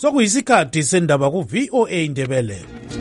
Sokuyisikhathi sendaba ku VOA Indebele.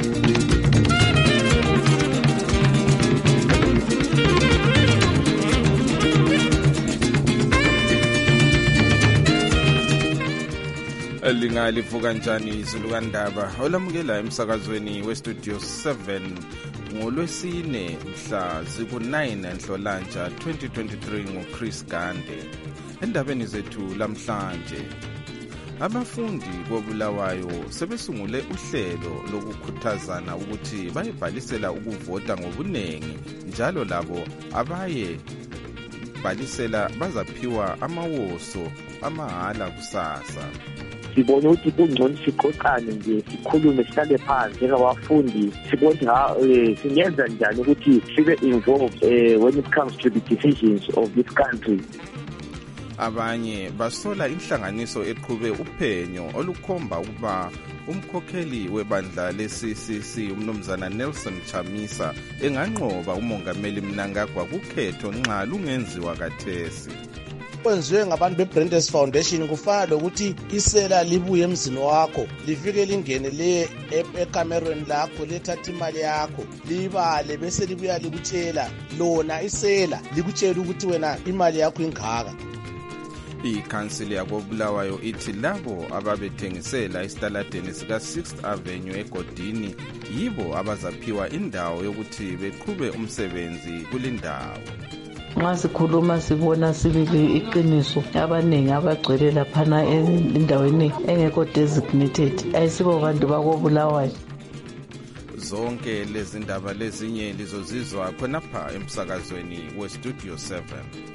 Lingalivuka njani izulu kandaba olamukela emsakazweni westudio 7 ngolwesine mhla ziku-9 Nhlolanja 2023 nguChris Gande. Endabeni zethu lamhlanje, abafundi koBulawayo sebesungule uhlelo lokukhuthazana ukuthi bayibhalisela ukuvota ngobunengi, njalo labo abaye bhalisela bazaphiwa amawoso amahala kusasa. Sibone ukuthi kungcono siqoqane nje, sikhulume, sihlale phansi njengabafundi, sibone singenza njani ukuthi sibe involved when it comes to the decisions of this country. Abanye basola inhlanganiso eqhube uphenyo olukhomba ukuba umkhokheli webandla le-CCC umnumzana Nelson Chamisa enganqoba umongameli Mnangagwa kukhetho nxa lungenziwa kathesi. Kwenziwe ngabantu beBrandes Foundation kufana lokuthi isela libuye emzini wakho, lifike lingene le ekamerweni lakho, lethatha imali yakho libale bese libuya likutshela lona isela likutshela ukuthi wena imali yakho ingaka. Ikhansili yakoBulawayo ithi labo ababethengisela esitaladeni sika 6th Avenue egodini yibo abazaphiwa indawo yokuthi beqhube umsebenzi kulindawo. Nxa sikhuluma sibona sibili iqiniso, abaningi abagcwele laphana endaweni engekho designated ayisibo bantu bakoBulawayo. Zonke lezi ndaba lezinye lizozizwa khonapha emsakazweni westudio 7.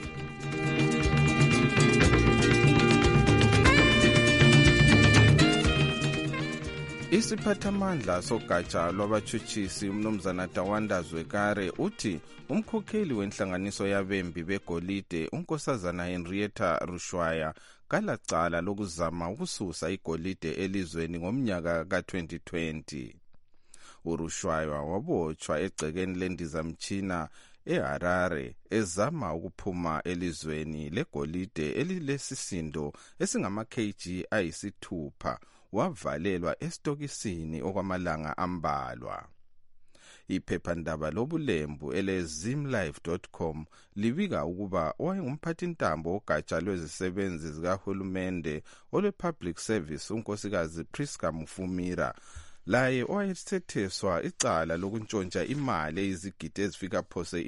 Isiphathamandla sogatsha lwabatshutshisi umnumzana Tawanda Zwekare uthi umkhokheli wenhlanganiso yabembi begolide unkosazana Henrietta Rushwaya kalacala lokuzama ukususa igolide elizweni ngomnyaka ka-2020. uRushwaya wabotshwa egcekeni lendizamtshina eHarare ezama ukuphuma elizweni legolide elilesisindo esingama-kg ayisithupha, wavalelwa estokisini okwamalanga ambalwa. Iphephandaba lobulembu ele-zimlife.com libika ukuba wayengumphathintambo ogatsha lwezisebenzi zikahulumende olwe-public service unkosikazi Priska Mufumira, laye owayesetheswa icala lokuntshontsha imali eyizigidi ezifika phose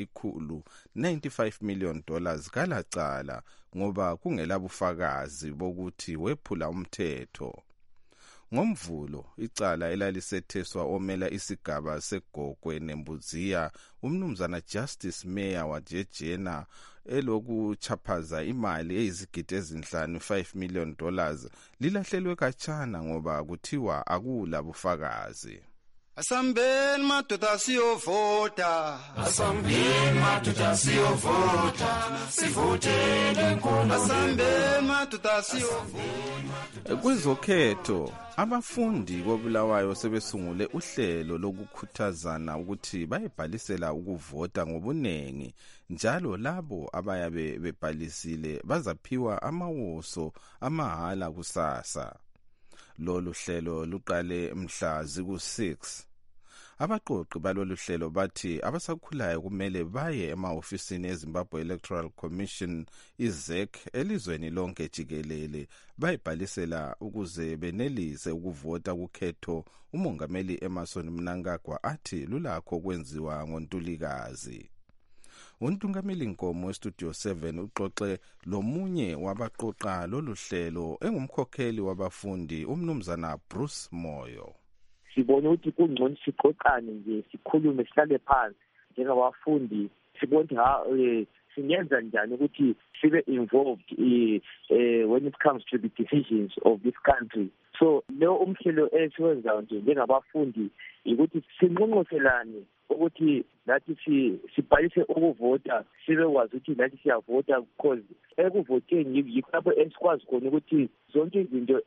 $195 million kalacala ngoba kungelabufakazi bokuthi wephula umthetho. NgoMvulo, icala elalisetheswa omela isigaba seGogwe neMbudziya umnumzana Justice Mayor wajejena elokuchaphaza imali eyizigidi ezinhlanu $5 million lilahlelwe kachana ngoba kuthiwa akula bufakazi. Asambeni madoda siyovota, asambeni madoda siyovota, sivotele inkolo. Asambeni madoda siyovota. Kwezokhetho, abafundi koBulawayo sebesungule uhlelo lokukhuthazana ukuthi bayibhalisela ukuvota ngobunengi, njalo labo abayabe bebhalisile bazaphiwa amawoso amahala kusasa. Lolu hlelo luqale mhla ziku-6. Abaqoqi balolu hlelo bathi abasakhulayo kumele baye ema-ofisini eZimbabwe Electoral Commission ZEC elizweni lonke jikelele bayibhalisela ukuze benelise ukuvota kukhetho umongameli Emmerson Mnangagwa athi lulakho kwenziwa ngoNtulikazi. Untungameli Nkomo westudio 7 uxoxe lomunye wabaqoqa lolu hlelo engumkhokheli wabafundi umnumzana Bruce Moyo. Sibone ukuthi kungcono siqoqane nje, sikhulume, sihlale phansi njengabafundi, sibone singenza njani ukuthi sibe involved when it comes to the decisions of this country. So lo umhlelo esiwenzayo nje njengabafundi ukuthi sinqonqoselane ukuthi nathi sibhalise ukuvota sibekwazi ukuthi nathi siyavota because ekuvoteni yikho lapho esikwazi khona ukuthi zonke izinto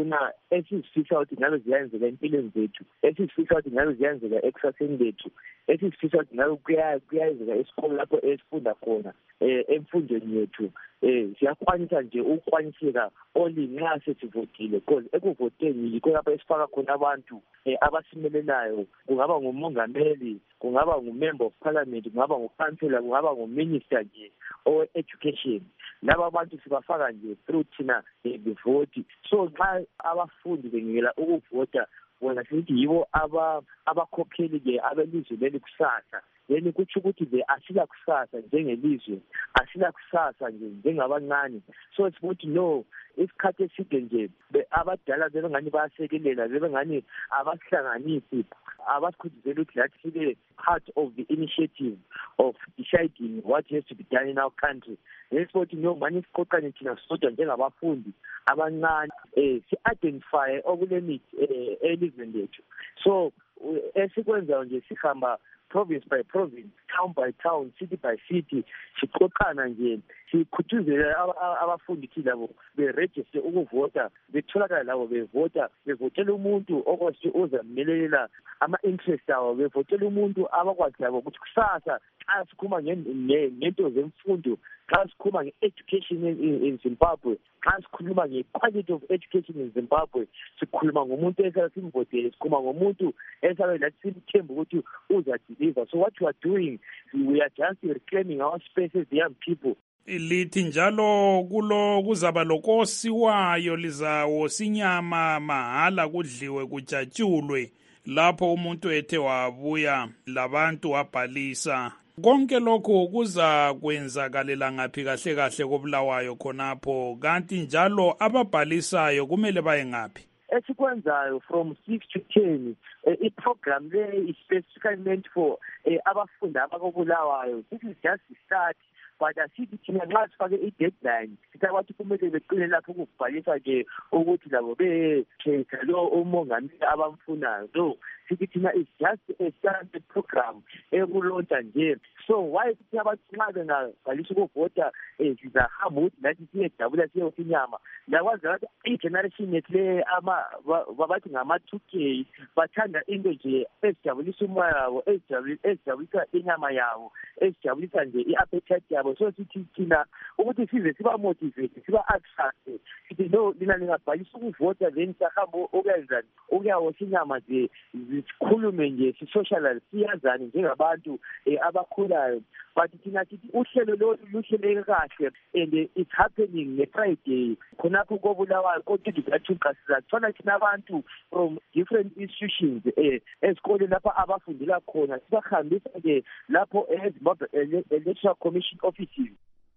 esizifisa ukuthi ngabe ziyenzeka empilweni zethu, esizifisa ukuthi ngabe ziyenzeka ekusaseni lethu, esizifisa ukuthi ngabe kuyenzeka esikolo lapho esifunda khona emfundweni yethu. Siyakwanisa nje ukukwaniseka only nxa sesivotile because ekuvoteni yikho lapho esifaka khona abantu abasimelelayo, kungaba ngumongameli, kungaba ngu-member of parliament, kungaba ngu-councillor, kungaba ngu-minister nje owe-education. Laba bantu sibafaka nje through thina bevoti. So nxa abafundi bengela ukuvota bona sithi yibo abakhokheli-ke abelizwe leli kusasa, then kutsho ukuthi asila kusasa njengelizwe, asila kusasa nje njengabancane. So sibuthi no, isikhathi eside nje abadala bebengani bayasekelela, bebengani abasihlanganisi, abasikhuthazela ukuthi lathi sibe part of the initiative of deciding what has to be done in our country. Sibuthi no, manje siqoqane thina sodwa njengabafundi abancane si-identify okulemithi elizweni lethu. So esikwenzayo nje sihamba province by province, town by town, city by city, siqoqana nje sikhuthuzela abafundi ukuthi labo beregister ukuvota, betholakala labo bevotela umuntu okwazi ozamelelela ama-interest awo, bevotela umuntu abakwazi labo ukuthi kusasa xa sikhuluma ngento zemfundo, xa sikhuluma nge-education in Zimbabwe, xa sikhuluma nge-quality of education in Zimbabwe, sikhuluma ngomuntu esala simvotele, sikhuluma ngomuntu esala lathi simthemba ukuthi uzadeliver. So what we are doing, we are just reclaiming our spaces, the young people. Lithi njalo kuzaba lokosiwayo lizawosinyama mahala kudliwe kujatshulwe lapho umuntu ethe wabuya labantu wabhalisa. Konke lokho kuza kwenzakalela ngaphi kahle kahle koBulawayo khonapho, kanti njalo ababhalisayo kumele baye ngaphi? Esikwenzayo from 6 to 10 i-program le is specifically meant for abafundi abakoBulawayo. This is just the start, but asithi thina nxa sifake i-deadline sithi abantu kumele beqine lapho ukubhalisa-ke ukuthi labo bekhetha lo umongameli abamfunayo. No, sithi thina is just a standard program ekulontsha nje. So why sithi abantu nxa bengabhalisa ukuvota sizahamba ukuthi nathi siyejabula siyosinyama. Lakwazi ukuthi i-generation yethu le babathi ngama-2K bathanda into nje ezijabulisa umoya wabo, ezijabulisa inyama yabo, ezijabulisa nje i-appetite yabo. So sithi thina ukuthi size siba-motivate, siba-attract, sithi no, lina lingabhalisa ukuvota then sahamba ukuyenzani, ukuyawosha inyama nje, sikhulume nje, si-socialize, siyazane njengabantu abakhulayo. But thina sithi uhlelo lolu luhleleke kahle and it's happening ne-Friday khonapho koBulawayo kodwa sizathola thina abantu from different institutions ezikoleni lapho abafundela khona, sibahambisa-ke lapho eZimbabwe Electoral Commission offices.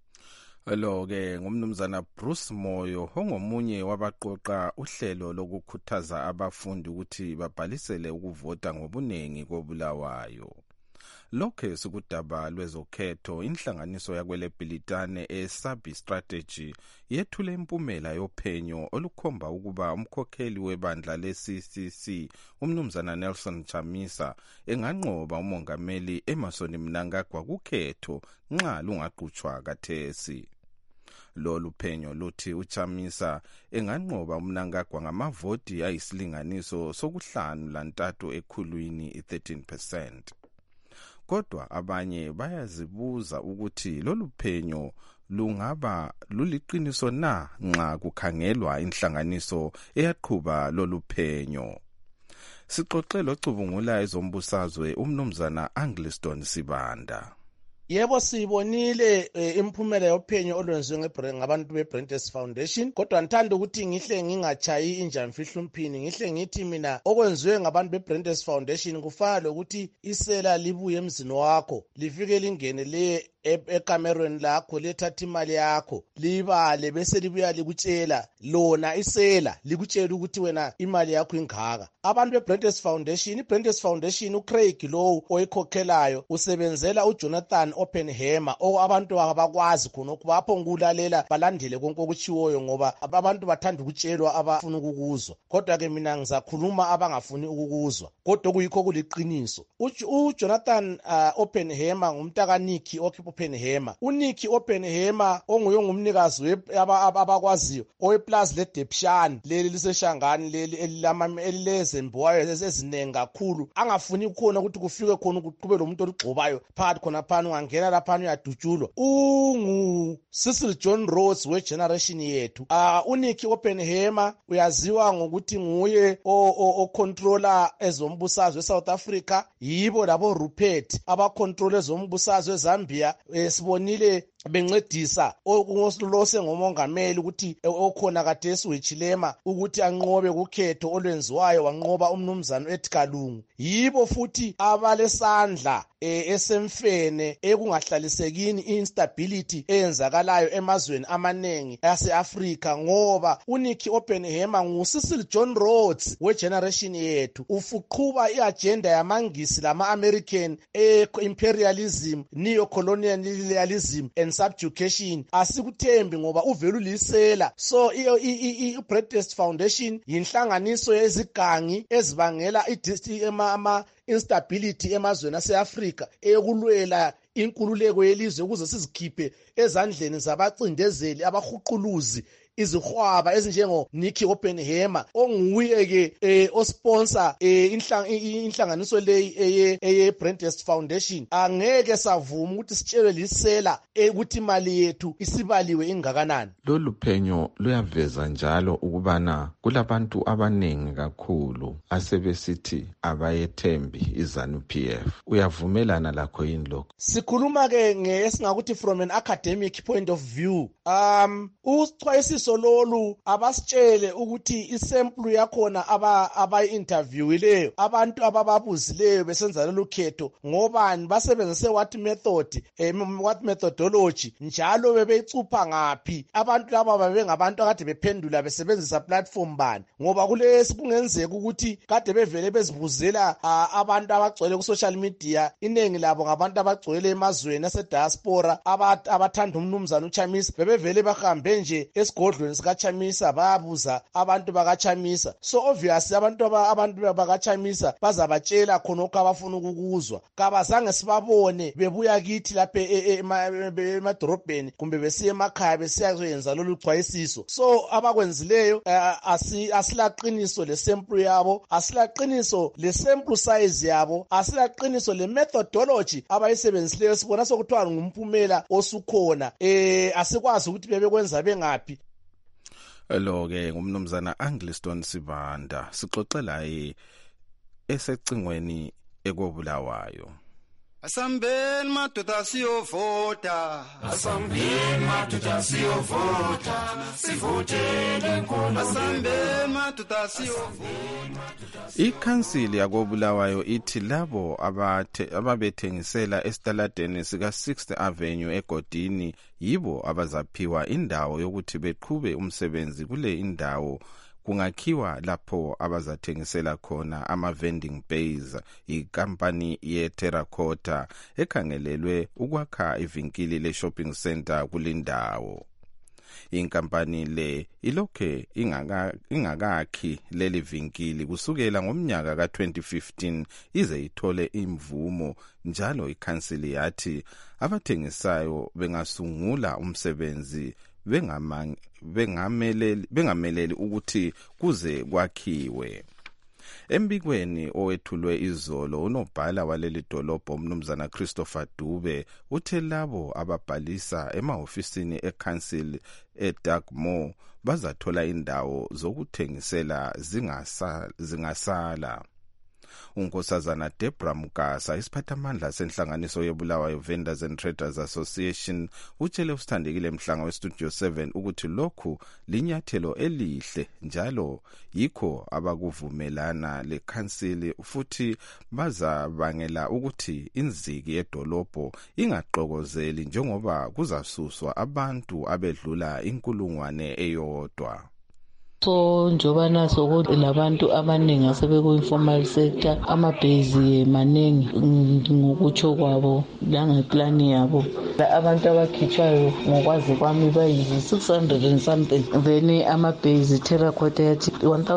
Lo-ke ngumnumzana Bruce Moyo ongomunye wabaqoqa uhlelo lokukhuthaza abafundi ukuthi babhalisele ukuvota ngobunengi koBulawayo. Lokhe sikudaba lwezokhetho, inhlanganiso yakweleBhilitane eSabi Strategy yethule impumela yophenyo olukhomba ukuba umkhokheli webandla le-CCC umnumzana Nelson Chamisa enganqoba umongameli Emmerson Mnangagwa kukhetho nxa lungaqhutshwa kathesi. Lolu phenyo luthi uChamisa enganqoba uMnangagwa ngamavoti ayisilinganiso sokuhlanu lantathu ekhulwini 13%. Kodwa abanye bayazibuza ukuthi lolu phenyo lungaba luliqiniso na nxa kukhangelwa inhlanganiso eyaqhuba lolu phenyo. Sixoxe locubungula ezombusazwe umnumzana Angliston Sibanda. Yebo, sibonile imphumela yophenyo olwenziwe ngabantu beBrentes Foundation, kodwa ngithanda ukuthi ngihle ngingachayi injamfihlo umphini, ngihle ngithi mina okwenziwe ngabantu beBrentes Foundation kufana lokuthi isela libuye emzini wakho lifike lingene le eCameroon lakho lethatha imali yakho libale bese libuya likutshela lona isela likutshela ukuthi wena imali yakho ingaka. Abantu beBrandis Foundation, iBrandis Foundation uCraig lowo oyikhokhelayo usebenzela uJonathan Oppenheimer abantu abakwazi khona ukubapho ngulalela balandele konke okuchiwoyo ngoba abantu bathanda ukutshelwa abafuna ukukuzwa. Kodwa ke mina ngizakhuluma abangafuni ukukuzwa. Kodwa kuyikho kuliqiniso. uJonathan Oppenheimer ngumntaka Nicky Oppenheimer. uNicky Oppenheimer onguye ngumnikazi abakwaziyo oweplaza leDepshan leli liseshangani leli elilezembowayo ezinengi kakhulu angafuni ukukhona ukuthi kufike khona ukuqhube lo muntu olugxobayo phakathi khona phana ungangena lapha uyadutshulwa. Cecil John Rhodes wegeneration yethu. uNicky Oppenheimer uyaziwa ngokuthi nguye ocontroller ezombusazwe eSouth Africa, yibo labo Rupert abacontrol ezombusazwe eZambia. Sibonile bencedisa okulose ngomongameli ukuthi okhona kade esiwechilema ukuthi anqobe kukhetho olwenziwayo wanqoba umnumzana Edgar Lungu. Yibo futhi abalesandla esemfene ekungahlalisekini instability eyenzakalayo emazweni amanengi ase-Afrika ngoba uNicky Oppenheimer nguCecil John Rhodes wegeneration yethu ufuqhuba iagenda yamangisi lama-American imperialism, neo-colonialism and subjugation. Asikuthembi ngoba uvela ulisela. So iBrandis Foundation yinhlanganiso yezigangi ezibangela instability emazweni ase-Afrika ekulwela inkululeko yelizwe ukuze sizikhiphe ezandleni zabacindezeli abahuquluzi izihwaba ezinjengo Nicky Oppenheimer onguye ke osponsor inhlanganiso leyi eyeBrandis Foundation. Angeke savuma ukuthi sitshelwe lisela ukuthi imali yethu isibaliwe ingakanani. Lolu phenyo luyaveza njalo ukubana kulabantu abanengi kakhulu asebesithi abayethembi iZANU-PF. Uyavumelana lakho yini lokho? Sikhuluma ke ngesingakuthi from an academic point of view. Uxwayisiso lolu abasitshele ukuthi isample yakhona abayi-interviewileyo abantu abababuzileyo besenza lolu khetho ngobani basebenzise what methodology njalo bebeyicupha ngaphi. Abantu laba babengabantu akade bephendula besebenzisa platform bani ngoba kulesi kungenzeka ukuthi kade bevele bezibuzela abantu abagcwele ku-social media. Inengi labo ngabantu abagcwele emazweni asediaspora abathanda umnumzana uChamisa bebevele bahambe nje esigodlweni sikaChamisa bayabuza abantu bakaChamisa. So obviously abantu bakaChamisa bazabatshela khonokho abafuna ukukuzwa. Kabazange sibabone bebuya kithi lapha emadorobheni kumbe besiya emakhaya besiya kwenza lolu xwayisiso. So abakwenzileyo asilaqiniso lesample yabo, asilaqiniso lesample size yabo, asilaqiniso lemethodology abayisebenzisileyo. Sibona sokuthiwa ngumphumela osukhona. Asikwazi ukuthi bebekwenza bengaphi. Lo ke ngumnumzana Angliston Sibanda sixoxela esecingweni ekobulawayo. Asambeni madoda siyovota, asambeni madoda siyovota, sivotele inkulu. Asambeni madoda siyovota. Ikhansili yakobulawayo ithi labo ababethengisela esitaladeni sika 6th Avenue egodini yibo abazaphiwa indawo yokuthi beqhube umsebenzi kule indawo. Kungakhiwa lapho abazathengisela khona ama-vending bays. Ikampani ye-Terracotta ekhangelelwe ukwakha ivinkili le-shopping center kulindawo. Inkampani le ilokhe ingakakhi leli vinkili kusukela ngomnyaka ka-2015 ize ithole imvumo. Njalo ikhansili yathi abathengisayo bengasungula umsebenzi bengameleli ukuthi kuze kwakhiwe. Embikweni owethulwe izolo unobhala waleli dolobho umnumzana Christopher Dube uthe labo ababhalisa emahofisini ekhansili eDartmouth bazathola indawo zokuthengisela zingasala. uNkosazana Deborah Mukasa isiphathamandla senhlanganiso yeBulawayo Vendors and Traders Association utshele usithandekile Mhlanga weStudio 7 ukuthi lokhu linyathelo elihle njalo yikho abakuvumelana leCouncil futhi bazabangela ukuthi inziki yedolobho ingaxokozeli njengoba kuzasuswa abantu abedlula inkulungwane eyodwa. So njoba naso ukuthi labantu abaningi asebeku informal sector amabhezi maningi ngokutsho kwabo langeplan yabo abantu abakhitshwayo ngokwazi kwami bayi 600 and something then amabhezi terracotta yathi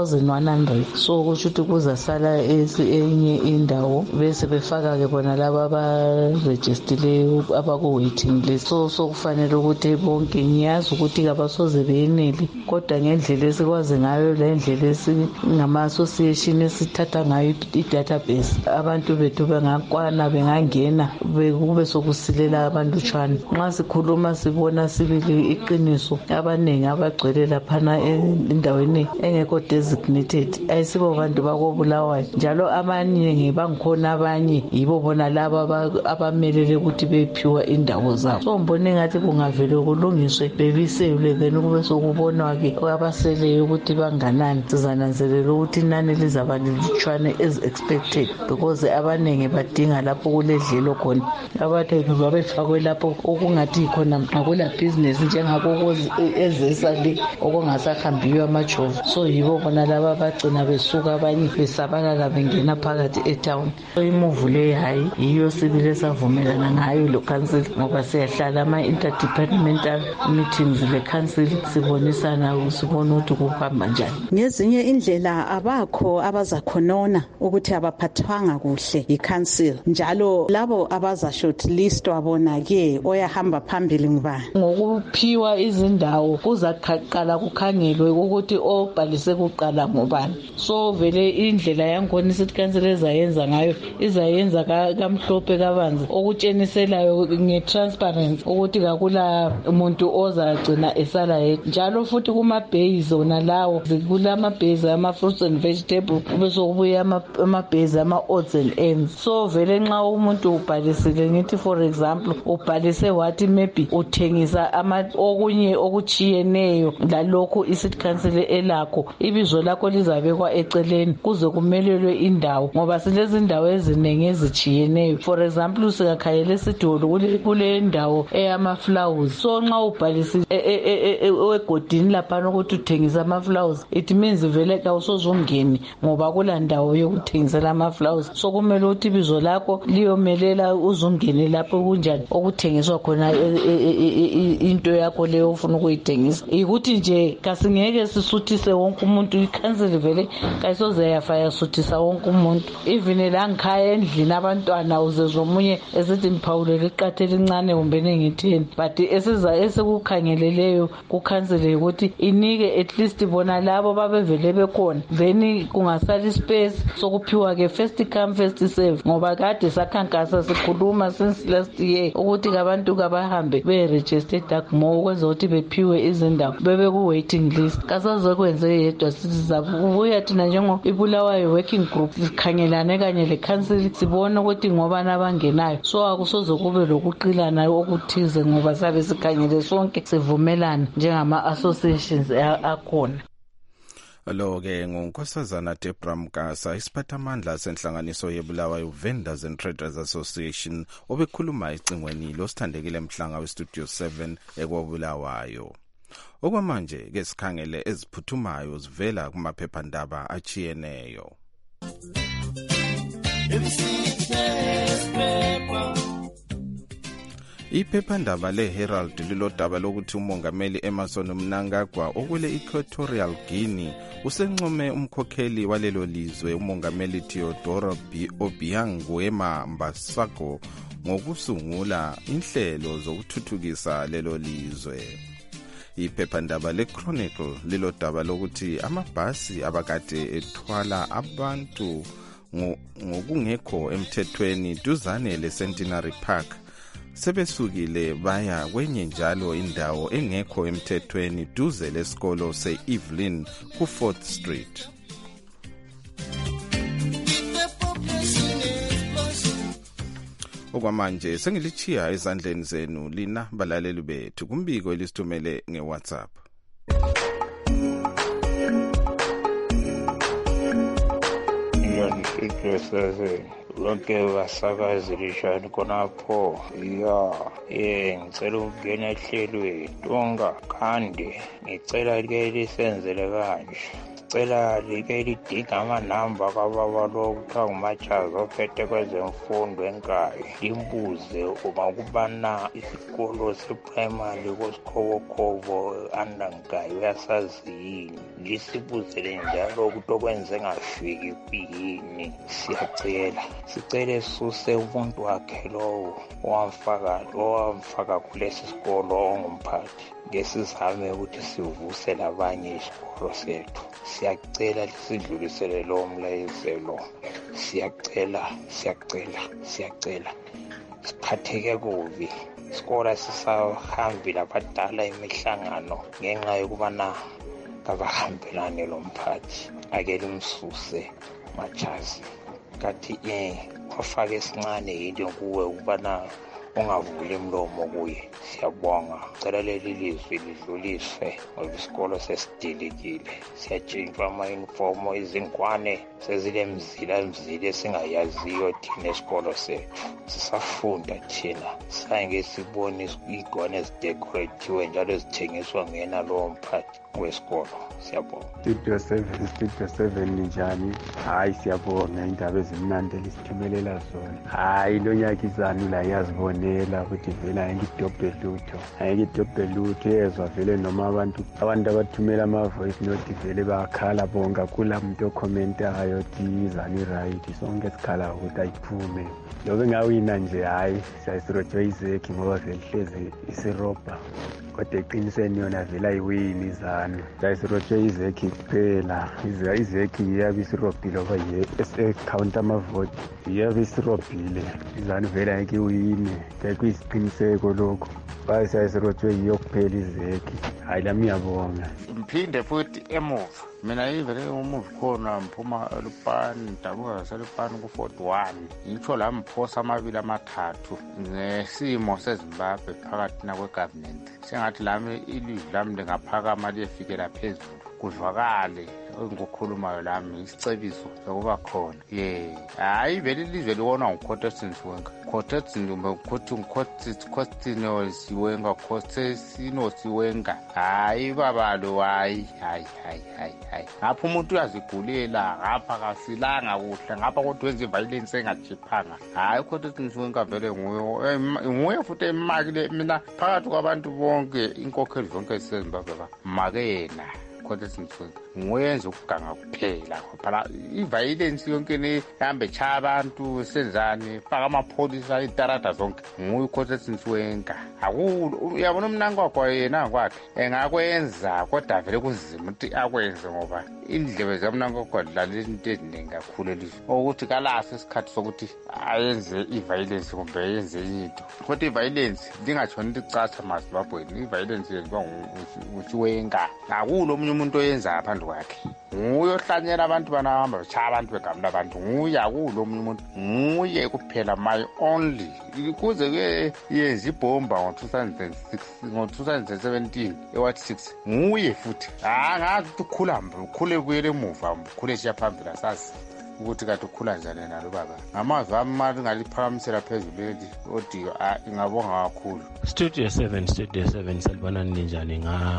1100 so kusho ukuthi kuzasala enye indawo bese befaka ke bona laba abaregistileyo abaku waiting list so kufanele ukuthi bonke ngiyazi ukuthi abasoze beyenele kodwa ngendlela kwaze ngayo le ndlela esingama association esithatha ngayo i-database abantu bethu bengakwana bengangena kube sokusilela abantu tshwana nxa sikhuluma sibona sibili iqiniso abaningi abagcwele laphana endaweni engekho designated ayisibo bantu bakobulawayo njalo abaningi bangikhona abanye yibo bona laba abamelele ukuthi bephiwa indawo zabo so mbone ngathi kungavele kulungiswe bebiselwe then kube sokubonwa ke abaseleyo ukuthi banganani sizananzelela ukuthi inani lizaba lilutshwane as expected because abaningi badinga lapho kuledlelo khona abathethu babefakwe lapho okungathi khona akula business njengako ezesali okungasahambiyo amajovo so yibo bona laba bagcina besuka abanye besabakala bengena phakathi etown so imove le hayi yiyo sibile savumelana ngayo lo council ngoba siyahlala ama interdepartmental meetings le council sibonisana sibona ukuthi kuhamba njani ngezinye indlela abakho abazakhonona ukuthi abaphathwanga kuhle i-council njalo labo abaza shortlistwa bona ke oyahamba phambili ngubani ngokuphiwa izindawo kuzaqala kukhangelwe ukuthi obhalise kuqala ngubani so vele indlela yakhona isithi council ezayenza ngayo izayenza kamhlophe kabanzi okutsheniselayo ngetransparency ukuthi kakula umuntu ozagcina esala yedwa njalo futhi kuma base zona lawo kulama base ama fruits and vegetables kube sokubuya ama-base ama-odds and ends so vele nxa umuntu ubhalisile ngithi for example ubhalise wathi maybe uthengisa okunye okuchiyeneyo lalokho i-city council elakho ibizo lakho lizabekwa eceleni kuze kumelelwe indawo ngoba silezi indawo eziningi ezichiyeneyo for example sikakhayele sidolo kule ndawo eyama-flowers so nxa ubhalisile egodini lapha ukuthi uthengisa ama-flowers it means vele kawusozongeni ngoba kula ndawo yokuthengisela ama-flowers so kumele ukuthi ibizo lakho liyomelela uzongene lapho kunjani okuthengiswa khona into yakho leyo ufuna ukuyithengisa ukuthi nje kasingeke sisuthise wonke umuntu i-council vele kayisoze yafa yasuthisa wonke umuntu even la ngikhaya endlini abantwana uzezwa omunye esithi mphawulele iqathe elincane kumbe nengitheni but esikukhangeleleyo ku-council ukuthi inike at least bona labo babevele bekhona then kungasala ispace sokuphiwa ke first come first serve ngoba kade sakhankasa sikhuluma since last year ukuthi abantu kabahambe be-register DACMO ukwenza ukuthi bephiwe izindawo bebe ku-waiting list kasaze kwenze yedwa sizabuya thina njengo-Ibulawayo working group sikhangelane kanye le-council sibone ukuthi ngoba nabangenayo so akusoze kube lokuqilana okuthize ngoba sabe sikhangele sonke sivumelana njengama-associations akhona. Lo-ke nguNkosazana Deborah Mukasa isiphathamandla senhlanganiso yeBulawayo Vendors and Traders Association obekhuluma ecingweni losithandekile Mhlanga weStudio 7 ekwaBulawayo. Okwamanje ke sikhangele eziphuthumayo zivela kumaphephandaba achiyeneyo. Iphephandaba leHerald lilodaba lokuthi umongameli Emmerson Mnangagwa okule Equatorial Guinea usencome umkhokheli walelo lizwe umongameli Teodoro Obiang Nguema Mbasago ngokusungula inhlelo zokuthuthukisa lelo lizwe. Iphephandaba leChronicle lilodaba lokuthi amabhasi abakade ethwala abantu ngokungekho emthethweni duzane leCentenary Park sebesukile baya kwenye njalo indawo engekho emthethweni duze lesikolo se-Evelyn ku 4th Street. okwamanje sengilichiya ezandleni zenu lina balaleli bethu kumbiko elisithumele ngeWhatsApp. Ngiyanifikisa lonke basakazi lishani khonapho ngicela ukungena ehlelweni Tonga Khande ngicela ke lisenzele kanje ngicela like lidinga amanamba kababa lo kuthiwa nguMachaza ophethe kwezemfundo eNkayi limbuze uma kubana isikolo seprimary koSikhobokobo andankayi uyasazi yini lisibuzele njalo ukuthi okwenze ngafiki kuyini sicele suse umuntu wakhe lowo owamfaka kulesi sikolo ongumphathi ngesizame ukuthi sivuse labanye isikolo sethu siyacela lisidlulisele lo mlayezelo siyacela siphatheke kubi isikolo sisahambi labadala imihlangano ngenxa yokubana kabahambelane lo mphathi ake limsuse Machazi kathi wafaka esincane yinto kuwe ukubana ungavuli imlomo kuye siyabonga cela leli lizwi lidluliswe ngoba isikolo sesidilikile siyatshintshwa ama-uniform izingwane sezilemzila esingayaziyo thina esikolo sethu sisafunda thina sange sibone igwane ezidecorathiwe njalo ezithengiswa ngena lowo mphathi wesikolo siyabonga. Studio 7 njani? Hayi siyabonga indaba ezimnandi elisithumelela zona. Hayi lo nyakizana la yazibonela ukuthi vela ayengidobhe lutho yezwa vele noma abantu abathumela ama-voice note vele bakhala bonga kula muntu okhomentayo ukuthi izani right sonke sikhala ukuthi ayiphume lobe ngawina nje hayi siyayisirojwa izekhi ngoba vele hlezi isirobha kodwa eqiniseni yona vele ayiwini izanu siyayisirojwa izekhi kuphela izekhi iyabe isirobhile oba ye-count amavoti iyabe isirobhile izanu vele ayike iwine kuyisiqiniseko lokho baye siyayisirojwe yiyo kuphela izekhi hayi lami ngiyabonga mphinde futhi emuva mina ivele umuvi khona mphuma elupani dabuka ngaselupani ku-41 ngitsho la mphosa amabili amathathu ngesimo sezimbabwe phakathi nakwe-government sengathi lami ilizwi lami lingaphakama liyefikela phezulu kuzwakale engikukhulumayo lami isicebiso sokuba khona hayi vele ilizwe liwonwa nguCotetsin Siwenga Costino Siwenga hayi babalo hayi ngapha umuntu uyazigulela ngapha kasilanga kuhle ngapha kodwa wenza iviolence engajiphanga hayi uCotetsin Siwenga vele nguye futhi emakile mina phakathi kwabantu bonke inkokheli zonke ezisezimbabwe makena Cotetsin Siwenga nguyenza ukuganga kuphela phela iviolence yonke nehambe cha abantu senzani faka amapholisa itarata zonke nguye uCotetsin Siwenga akulo uyabona umnango wakho yena kwakhe engakwenza kodwa vele kunzima ukuthi akwenze ngoba indlebe zamnango wakho dlala into eziningi kakhulu elizwe ukuthi kalaso isikhathi sokuthi ayenze iviolence kumbe ayenze into kodwa iviolence lingatshoni licatha maZimbabweni iviolence yenziwa nguSiwenga akulo omunye umuntu oyenza phandle kwakhe nguye ohlanyela abantu banahamba bechaya abantu begamula abantu nguye akulo omunye umuntu nguye kuphela my only kuze ke yenza ibhomba ngo-2017 ewathi 6 nguye futhi ngazi ukuthi ukhule buyele emuva ukhule siya phambili asazi ukuthi kade ukhula njani nalo baba ngamazwi ami mali ngaliphakamisela phezulu leli odiyo ingabonga kakhulu. Studio 7 salibona ninjani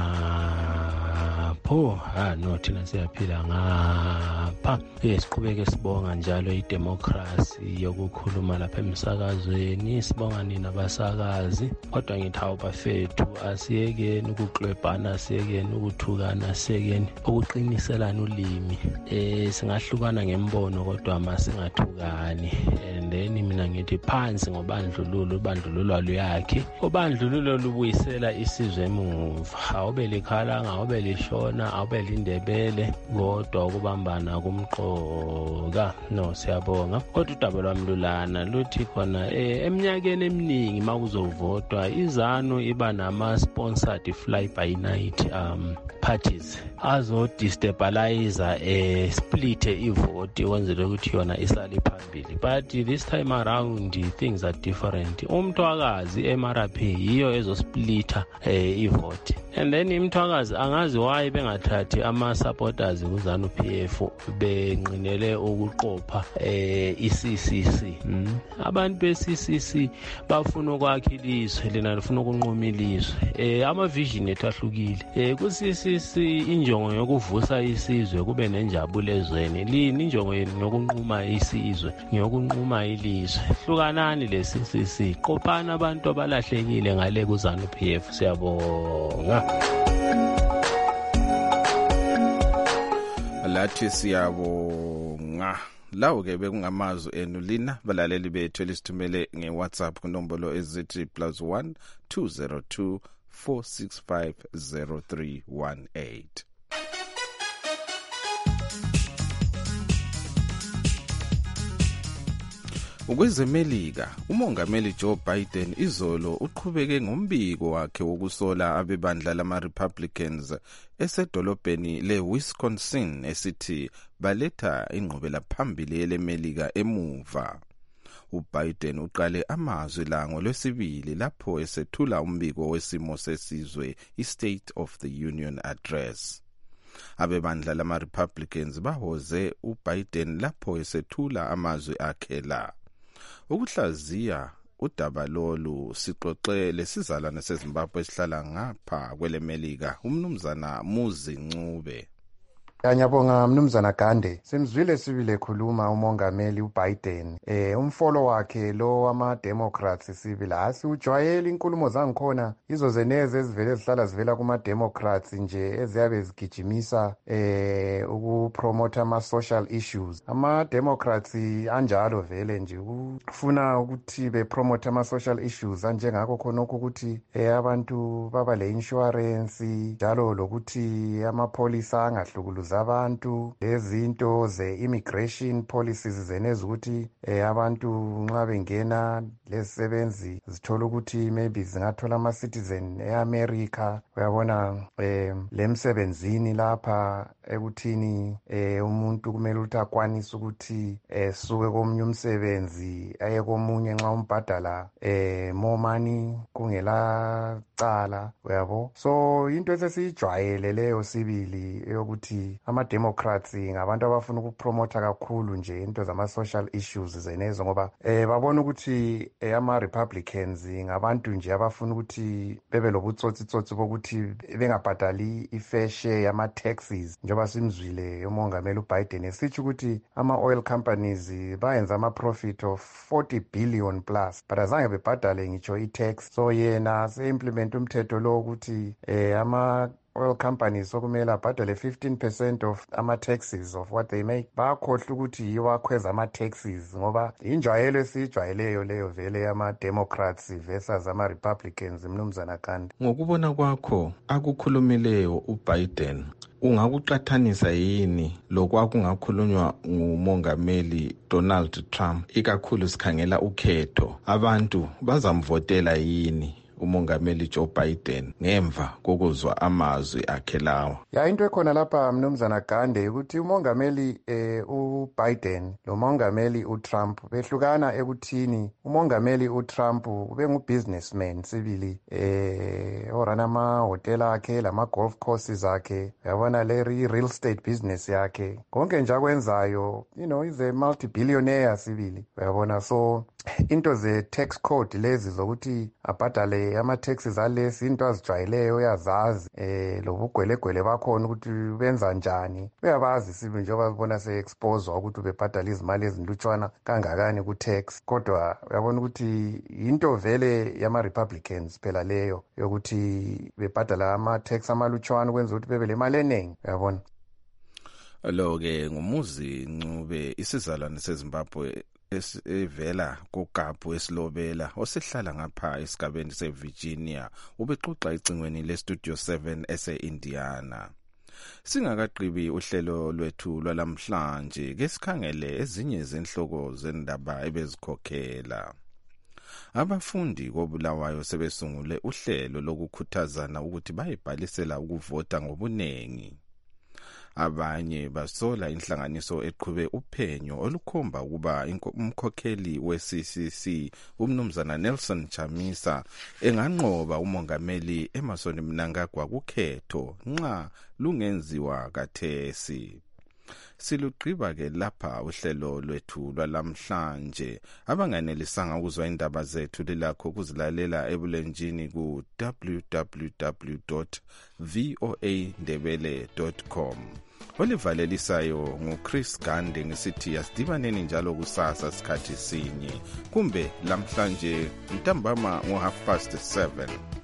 ngapho no thina siyaphila ngapha siqhubeke sibonga njalo idemocracy yokukhuluma lapha emsakazweni sibonga nina abasakazi kodwa ngithi hawu bafethu asiyekeni ukuklebhana asiyekeni ukuthukana asiyekeni ukuqiniselana ulimi singahlukana ngembono kodwa masingathukani and then mina ngithi phansi ngobandlululo luyakhe ubandlululo lubuyisela isizwe emuva awube likhalanga awube lishona awube lindebele kodwa ukubambana kumqoka no siyabonga kodwa udaba lwami lulana luthi khona eminyakeni eminingi makuzovotwa izanu iba nama-sponsored fly by night parties azodestabilize split ivoti ukwenzela ukuthi yona isale phambili but this this time around things are different. Umthwakazi eMRP yiyo ezosplita ivote, and then imthwakazi angazi why bengathathi ama-supporters kuZANU-PF benqinele ukuqopha i-CCC. Abantu be-CCC bafuna ukwakha ilizwe, lena lifuna ukunquma ilizwe. Ama-vision ethu ahlukile. Ku-CCC injongo yokuvusa isizwe kube nenjabulo ezweni. Lini injongo yenu yokunquma isizwe, ngiyokunquma ilizwe? Hlukanani le-CCC, qophana abantu abalahlekile ngale kuZANU-PF. Siyabonga. Lathi siyabonga. Lawo ke bekungamazwi enu lina balaleli bethu elisithumele ngeWhatsApp kunombolo ezithi +1 202 465 0318. Ukwezemelika, umongameli Joe Biden izolo uqhubeke ngombiko wakhe wokusola abebandla lama-Republicans esedolobheni le-Wisconsin esithi baletha ingqubela phambili yelemelika emuva. UBiden uqale amazwi la ngoLwesibili lapho esethula umbiko wesimo sesizwe, i-State of the Union Address. Abebandla lama-Republicans bahoze uBiden lapho esethula amazwi akhe la. Ukuhlaziya udaba lolu sixoxele sizalwane seZimbabwe esihlala ngapha kwelemelika, umnumzana Muzi Ncube. Ngiyabonga mnumzana Gande. Simzwile sibile khuluma umongameli uBiden. Umfolo wakhe lo wama-Democrats sibila hasi ujwayele inkulumo zangikhona izo zeneze ezivele zihlala zivela kuma-Democrats nje eziyabe zigijimisa ukupromota ama-social issues. Ama-Democrats anjalo vele nje ufuna ukuthi bepromota ama-social issues anjengakho khonokho ukuthi abantu baba le-insurance njalo lokuthi amapolisa angahlukuluza abantu, lezinto ze-immigration policies zeneza ukuthi abantu nxa bengena lezisebenzi zithola ukuthi maybe zingathola ama-citizen e-America. Uyabona lemsebenzini lapha ekuthini umuntu kumele ukuthi akwanise ukuthi suke komunye umsebenzi aye komunye nxa umbhadala more money kungela cala, uyabo. So into esesiyijwayele leyo sibili yokuthi ama-Democrats ngabantu abafuna ukupromota kakhulu nje into zama-social issues zenezo ngoba babona ukuthi ama-Republicans ngabantu nje abafuna ukuthi bebe lobutsotsi bokuthi bengabhadali i-fair share yama-taxes njengoba simzwile umongameli uBiden esitsho ukuthi ama-oil companies bayenza ama-profit of 40 billion plus but azange bebhadale ngitsho i-tax. So yena se-implement umthetho lo ukuthi oil companies sokumele abhadale 15% of ama-taxes of what they make. Bakhohlwa ukuthi yiwo akhweza ama-taxes ngoba injwayelo esiyijwayeleyo leyo vele ama-Democrats versus ama-Republicans. Mnumzana Kandi, ngokubona kwakho akukhulumileyo uBiden ungakuqathanisa yini lokwakungakhulunywa ngumongameli Donald Trump, ikakhulu sikhangela ukhetho? Abantu bazamvotela yini umongameli Joe Biden ngemva kokuzwa amazwi akhe lawo? Into ekhona lapha mnumzana Gande ukuthi umongameli uBiden nomongameli uTrump behlukana ekuthini umongameli uTrump ube ngu-businessman sibili orana amahotela akhe lama-golf courses akhe, yabona le real estate business yakhe konke nje akwenzayo, he's a multi-billionaire sibili, uyabona. So into ze-tax code lezi zokuthi abhadale ama-taxes alesi into azijwayeleyo uyazazi, lobugwelegwele bakhona ukuthi benza njani uyabazi sibi njengoba sibona se-exposwa ukuthi ubebhadala izimali ezinlutshwana kangakani ku-tax. Kodwa uyabona ukuthi into vele yama-Republicans phela leyo yokuthi bebhadala ama-tax amalutshwana ukwenza ukuthi bebe le mali eningi, uyabona. Lo-ke ngumuzi Ncube, isizalwane seZimbabwe evela koKapu esilobela osihlala ngapha esigabeni seVirginia, ubexoxa icingweni leStudio 7 ese-Indiana. Singakaqhibi uhlelo lwethu lwalamhlanje ke sikhangele ezinye izinhloko zendaba ebezikhokhela. Abafundi koBulawayo sebesungule uhlelo lokukhuthazana ukuthi bayibhalisela ukuvota ngobunengi. Abanye basola inhlanganiso eqhube uphenyo olukhomba ukuba umkhokheli we-CCC umnumzana Nelson Chamisa enganqoba umongameli Emmerson Mnangagwa kukhetho nxa lungenziwa kathesi. Silugqiba ke lapha uhlelo lwethu lwalamhlanje. Abanganelisanga ukuzwa indaba zethu lilakho ukuzilalela ebulenjini ku www.voandebele.com. Olivalelisayo nguChris Gande ngisithi yasidibaneni njalo kusasa sikhathi sinye kumbe lamhlanje ntambama ngo 7:30.